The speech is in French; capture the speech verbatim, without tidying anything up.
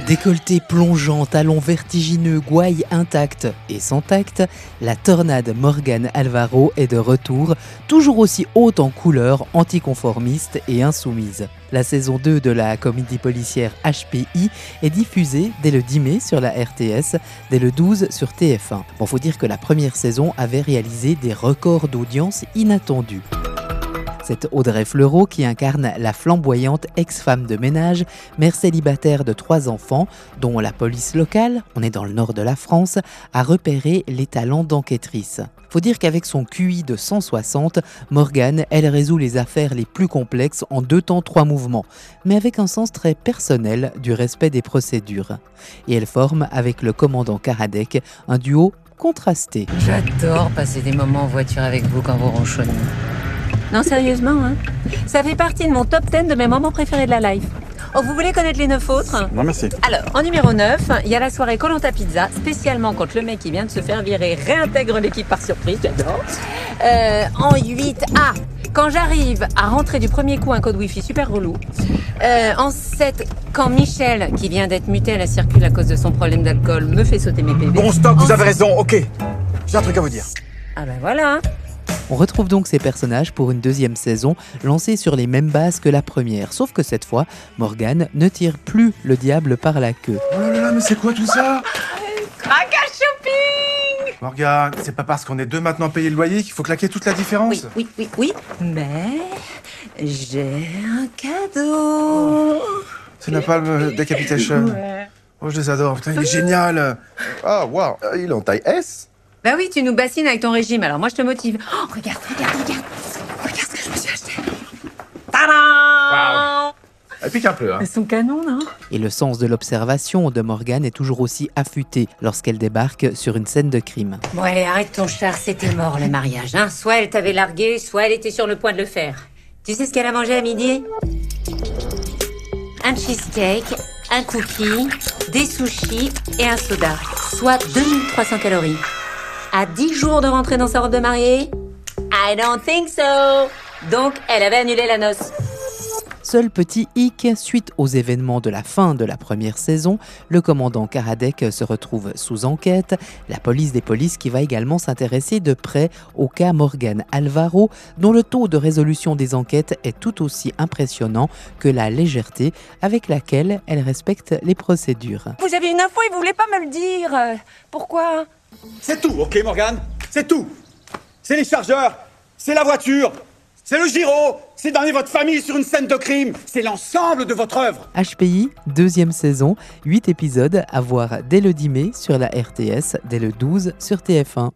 Décolleté plongeant, talons vertigineux, gouaille intacte et sans tact, la tornade Morgane Alvaro est de retour, toujours aussi haute en couleur, anticonformiste et insoumise. La saison deux de la comédie policière H P I est diffusée dès le dix mai sur la R T S, dès le douze sur T F un. Bon, faut dire que la première saison avait réalisé des records d'audience inattendus. C'est Audrey Fleurot qui incarne la flamboyante ex-femme de ménage, mère célibataire de trois enfants, dont la police locale, on est dans le nord de la France, a repéré les talents d'enquêtrice. Faut dire qu'avec son Q I de cent soixante, Morgane, elle résout les affaires les plus complexes en deux temps trois mouvements, mais avec un sens très personnel du respect des procédures. Et elle forme avec le commandant Karadec un duo contrasté. J'adore passer des moments en voiture avec vous quand vous ronchonnez. Non, sérieusement, hein. Ça fait partie de mon top dix de mes moments préférés de la life. Oh, vous voulez connaître les neuf autres? Non, merci. Alors, en numéro neuf, il y a la soirée Koh-Lanta Pizza, spécialement quand le mec qui vient de se faire virer réintègre l'équipe par surprise, j'adore. Euh, en huit, ah, quand j'arrive à rentrer du premier coup un code wifi super relou. Euh, en sept, quand Michel, qui vient d'être muté à la circule à cause de son problème d'alcool, me fait sauter mes P V. Bon, stop, vous En... avez raison, ok. J'ai un truc à vous dire. Ah ben voilà. On retrouve donc ces personnages pour une deuxième saison, lancée sur les mêmes bases que la première, sauf que cette fois, Morgane ne tire plus le diable par la queue. Oh là là, mais c'est quoi tout ça? Crack à shopping! Morgane, c'est pas parce qu'on est deux maintenant payés le loyer qu'il faut claquer toute la différence. Oui, oui, oui, oui, mais j'ai un cadeau. C'est Napalm Decapitation. Ouais. Oh, je les adore, putain, il est génial. Ah, waouh, il est en taille S. Bah oui, tu nous bassines avec ton régime, alors moi je te motive. Oh, regarde, regarde, regarde. Regarde ce que je me suis acheté. Tadam! Elle pique un peu, hein. Elles sont canons, non? Et le sens de l'observation de Morgane est toujours aussi affûté lorsqu'elle débarque sur une scène de crime. Bon, allez, arrête ton char, c'était mort le mariage, hein. Soit elle t'avait largué, soit elle était sur le point de le faire. Tu sais ce qu'elle a mangé à midi? Un cheesecake, un cookie, des sushis et un soda. Soit deux mille trois cents calories. À dix jours de rentrer dans sa robe de mariée? I don't think so. Donc, elle avait annulé la noce. Seul petit hic, suite aux événements de la fin de la première saison, le commandant Karadec se retrouve sous enquête, la police des polices qui va également s'intéresser de près au cas Morgane Alvaro, dont le taux de résolution des enquêtes est tout aussi impressionnant que la légèreté avec laquelle elle respecte les procédures. Vous avez une info et vous voulez pas me le dire. Euh, pourquoi? C'est tout, ok Morgane? C'est tout. C'est les chargeurs, c'est la voiture, c'est le gyro, c'est d'amener votre famille sur une scène de crime, c'est l'ensemble de votre œuvre. H P I, deuxième saison, huit épisodes à voir dès le dix mai sur la R T S, dès le douze sur T F un.